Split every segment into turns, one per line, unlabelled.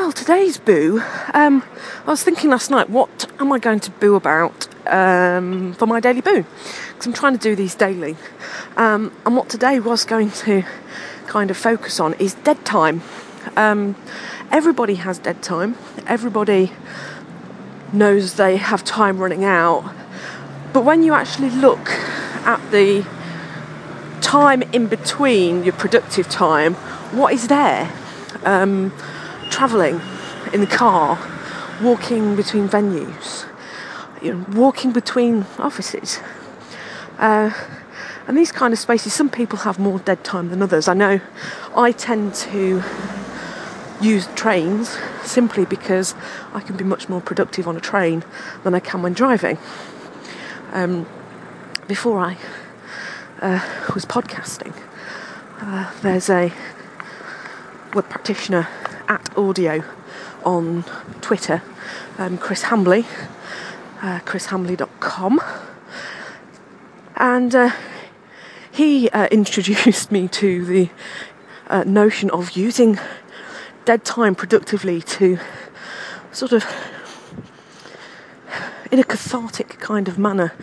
Well, today's boo, I was thinking last night, what am I going to boo about for my daily boo? Because I'm trying to do these daily. And what today was going to kind of focus on is dead time. Everybody has dead time. Everybody knows they have time running out. But when you actually look at the time in between your productive time, what is there? Travelling in the car, walking between venues, walking between offices. And these kind of spaces, some people have more dead time than others. I know I tend to use trains simply because I can be much more productive on a train than I can when driving. Before I was podcasting, there's a web practitioner at Audio on Twitter, Chris Hambley, chrishambley.com, and he introduced me to the notion of using dead time productively to sort of, in a cathartic kind of manner,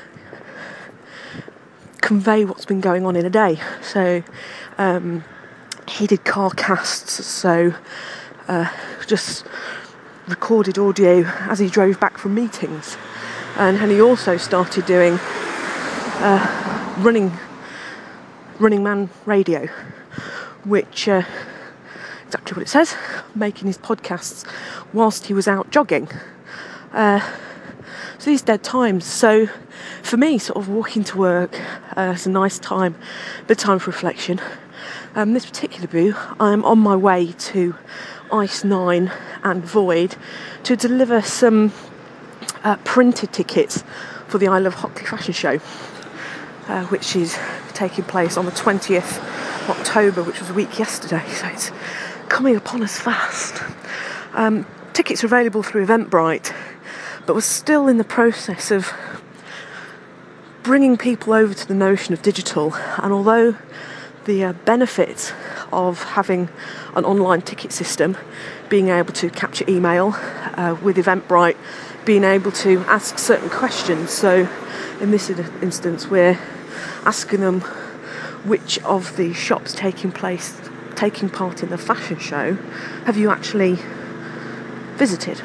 convey what's been going on in a day. So he did car casts, so just recorded audio as he drove back from meetings, and he also started doing running man radio, which exactly what it says, making his podcasts whilst he was out jogging. So these dead times. So for me, sort of walking to work is a nice time, bit of time for reflection. This particular boo, I'm on my way to Ice 9 and Void to deliver some printed tickets for the I Love Hockley fashion show, which is taking place on the 20th of October, which was a week yesterday, so it's coming upon us fast. Tickets are available through Eventbrite, but we're still in the process of bringing people over to the notion of digital, and although the benefits of having an online ticket system, being able to capture email with Eventbrite, being able to ask certain questions, so in this instance we're asking them which of the shops taking part in the fashion show have you actually visited.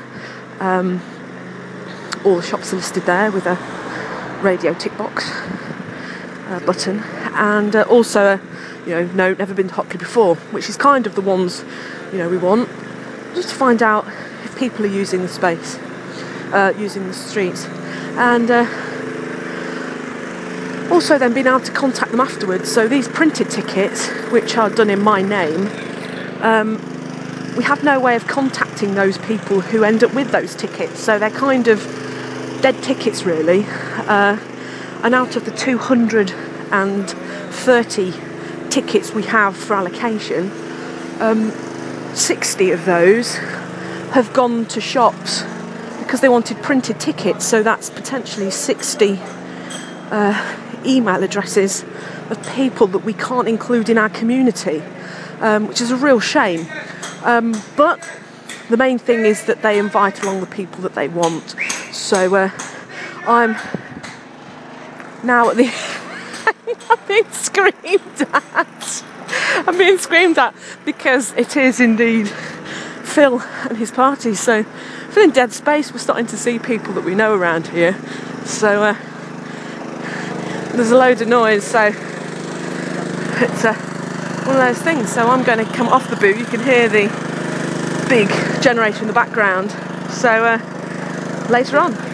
All the shops are listed there with a radio tick box button, and also no, never been to Hockley before, which is kind of the ones we want, just to find out if people are using the space, using the streets, and also then being able to contact them afterwards. So these printed tickets, which are done in my name, we have no way of contacting those people who end up with those tickets, so they're kind of dead tickets really. And out of the 230 tickets we have for allocation, 60 of those have gone to shops because they wanted printed tickets, so that's potentially 60 email addresses of people that we can't include in our community, which is a real shame. But the main thing is that they invite along the people that they want. So I'm now at the I'm being screamed at. I'm being screamed at because it is indeed Phil and his party. So Phil in dead space, we're starting to see people that we know around here. So there's a load of noise, so it's one of those things. So I'm going to come off the boo. You can hear the big generator in the background. So later on.